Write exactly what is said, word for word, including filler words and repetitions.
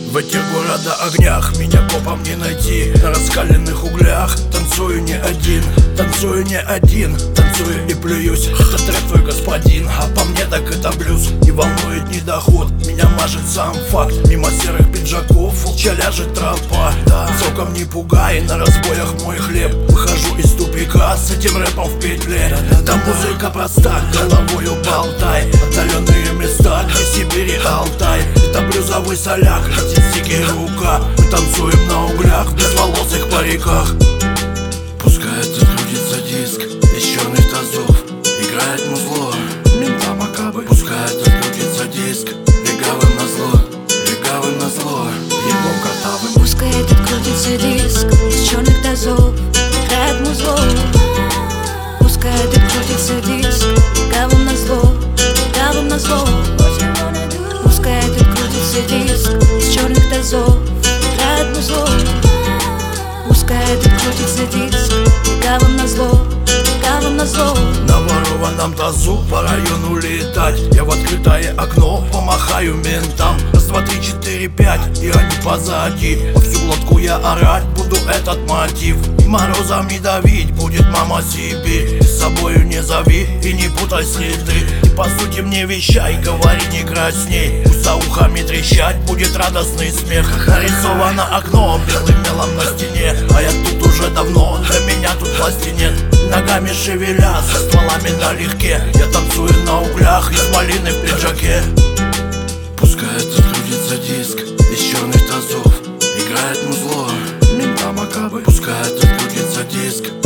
В этих города огнях меня копом не найти. На раскаленных углях танцую не один, танцую не один, танцую и плююсь. Это трек твой господин, а по мне так это блюз. Не волнует ни доход, меня мажет сам факт. Мимо серых пиджаков волчья ляжет тропа, да. Соком не пугай, на разбоях мой хлеб. Выхожу из тупика с этим рэпом в петле. Там музыка проста, головою болтай. Отдаленные места, где Сибирь и Алтай. Это блюзовый соляк, стики рука. Мы танцуем на углях, в безволосых париках. Пускай открутится диск из черных тазов, играет музло мента Макабы. Пускай открутится диск легавым назло, легавым назло, еблом картавым. Пускай этот крутится диск из черных тазов, играет музло. Пускай этот крутится диск легавым назло, легавым назло. Пускай этот крутится диск из черных тазов, играет музло. Пускай этот крутится диск легавым назло, легавым назло. На ворованном тазу по району летать. Я в открытое окно помахаю ментам. Раз, два, три, четыре, пять, и они позади. Во всю глотку я орать буду этот мотив. И морозом не давить будет мама Сибирь. С собою не зови и не путай следы. И по сути мне вещай, говори не красней. Пусть за ухами трещать будет радостный смех. Нарисовано окно белым мелом на стене, а я тут уже давно, для меня тут власти нет. Ногами шевеля, со стволами налегке. Я танцую на углях из малины в пиджаке. Пускай открутится диск из черных тазов, играет музло мента Макабы. Пускай открутится диск